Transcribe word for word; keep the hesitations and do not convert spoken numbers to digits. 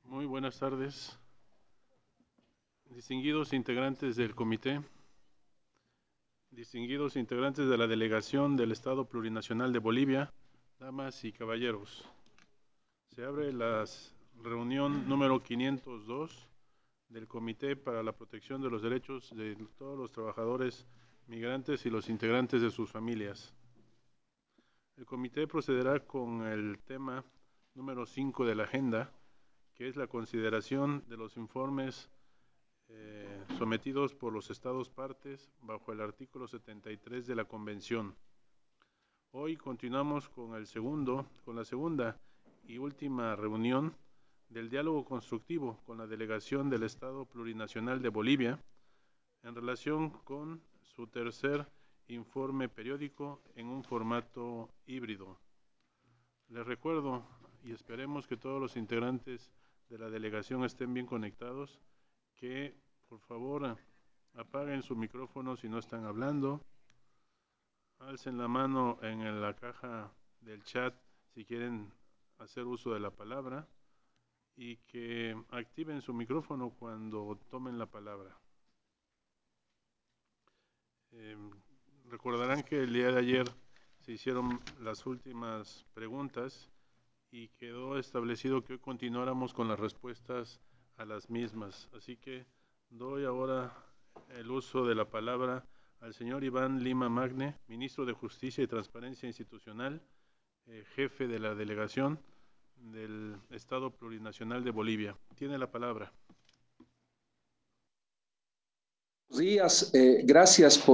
Muy buenas tardes, distinguidos integrantes del comité, distinguidos integrantes de la delegación del Estado Plurinacional de Bolivia, damas y caballeros. Se abre la reunión número quinientos dos del Comité para la Protección de los Derechos de todos los trabajadores migrantes y los integrantes de sus familias. El comité procederá con el tema número cinco de la agenda, que es la consideración de los informes eh, sometidos por los Estados partes bajo el artículo setenta y tres de la Convención. Hoy continuamos con el segundo, con la segunda y última reunión del diálogo constructivo con la delegación del Estado Plurinacional de Bolivia en relación con su tercer informe periódico en un formato híbrido. Les recuerdo y esperemos que todos los integrantes de la delegación estén bien conectados, que por favor apaguen su micrófono si no están hablando, alcen la mano en la caja del chat si quieren hacer uso de la palabra y que activen su micrófono cuando tomen la palabra. Eh, recordarán que el día de ayer se hicieron las últimas preguntas y quedó establecido que hoy continuáramos con las respuestas a las mismas. Así que doy ahora el uso de la palabra al señor Iván Lima Magne, ministro de Justicia y Transparencia Institucional, eh, jefe de la delegación del Estado Plurinacional de Bolivia. Tiene la palabra. Buenos días, eh, gracias por